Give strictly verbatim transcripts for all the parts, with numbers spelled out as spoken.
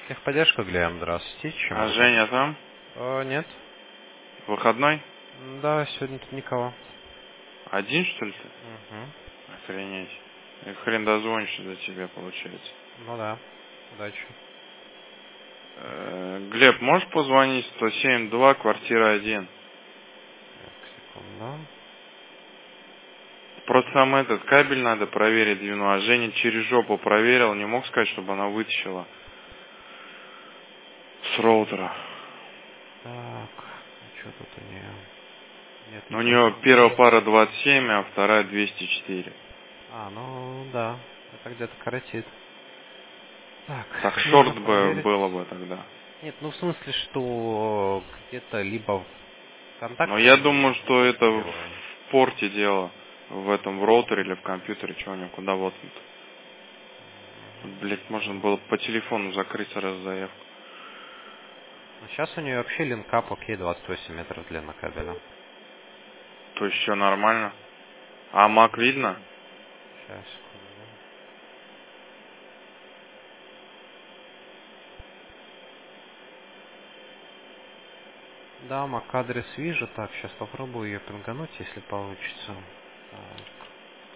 Техподдержка, Глеб, здравствуйте. Чем А могу Женя помочь? там? Э, нет. Выходной? М, Да, сегодня тут никого. Один, что ли, ты? Угу. Охренеть. И хрен дозвонишься до тебя, получается. Ну да. Удачи. Э, Глеб, можешь позвонить сто семь два, квартира один? Так, секунду. Просто там этот кабель надо проверить двину, а Женя через жопу проверил, не мог сказать, чтобы она вытащила с роутера. Так, а что тут у нее? Нет, У ничего нее первая не... пара двадцать семь, а вторая двести четыре. А, ну да. Это где-то коротит. Так, Так нужно шорт бы проверить. было бы тогда. Нет, ну в смысле, что где-то либо в Но контакте я не думаю, что это в зарегистрирован. порте дело. В этом, в роутере или в компьютере, чего у него, куда вот. Тут, блядь, можно было по телефону закрыть сразу заявку. Ну, сейчас у нее вообще линкап окей, двадцать восемь метров длина кабеля. То есть все нормально. А мак видно? Сейчас, секунду. Да, мак адрес вижу. Так, сейчас попробую ее пингануть, если получится. Так.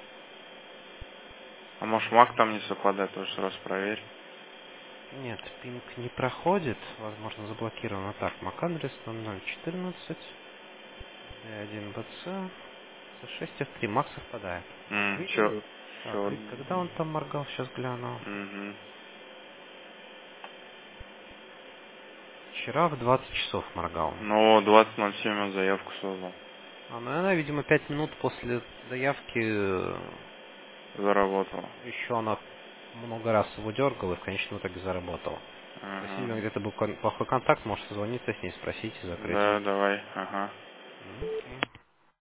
А может мак там не совпадает, тоже сразу проверь. Нет, пинг не проходит. Возможно, заблокировано. Так, мак адрес ноль ноль четырнадцать ди один би си шесть эф три. Мак совпадает. М, Видите? все, Так, все. и когда он там моргал, сейчас гляну. Угу. Вчера в двадцать часов моргал. Но двадцать ноль семь он заявку создал. А, ну она, видимо, пять минут после заявки э, Заработал. еще она много раз его дергала и в конечном итоге заработала. То есть, Ага. видимо, где-то был кон- плохой контакт, может созвониться с ней, спросить и закрыть. Да, давай, ага. М, окей.